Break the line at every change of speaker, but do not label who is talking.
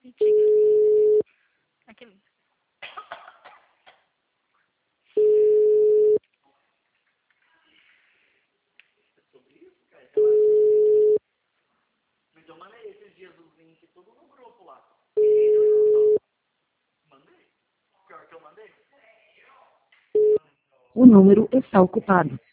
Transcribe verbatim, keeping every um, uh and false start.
Mentira. Aquele.
Sobre isso, cara. Ela... Mas eu mandei esses dias os links tudo no grupo lá. Mandei. Pior que eu mandei.
O número está ocupado.